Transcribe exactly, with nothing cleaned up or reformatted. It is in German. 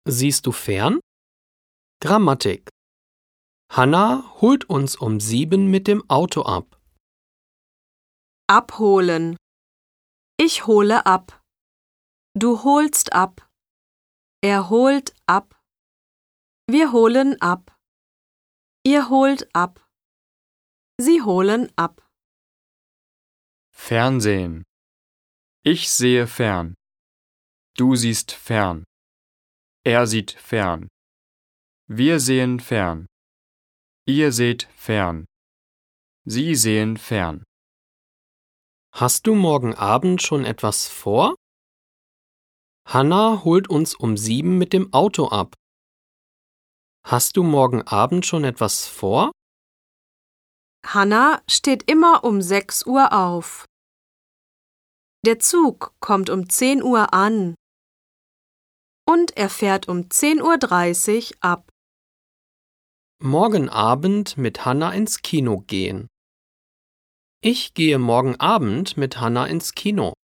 Siehst du fern? Grammatik. Hanna holt uns um sieben mit dem Auto ab. Abholen. Ich hole ab. Du holst ab. Er holt ab. Wir holen ab. Ihr holt ab. Sie holen ab. Fernsehen. Ich sehe fern. Du siehst fern. Er sieht fern. Wir sehen fern. Ihr seht fern. Sie sehen fern. Hast du morgen Abend schon etwas vor? Hanna holt uns um sieben mit dem Auto ab. Hast du morgen Abend schon etwas vor? Hanna steht immer um sechs Uhr auf. Der Zug kommt um zehn Uhr an. Und er fährt um zehn Uhr dreißig ab. Morgen Abend mit Hanna ins Kino gehen. Ich gehe morgen Abend mit Hanna ins Kino.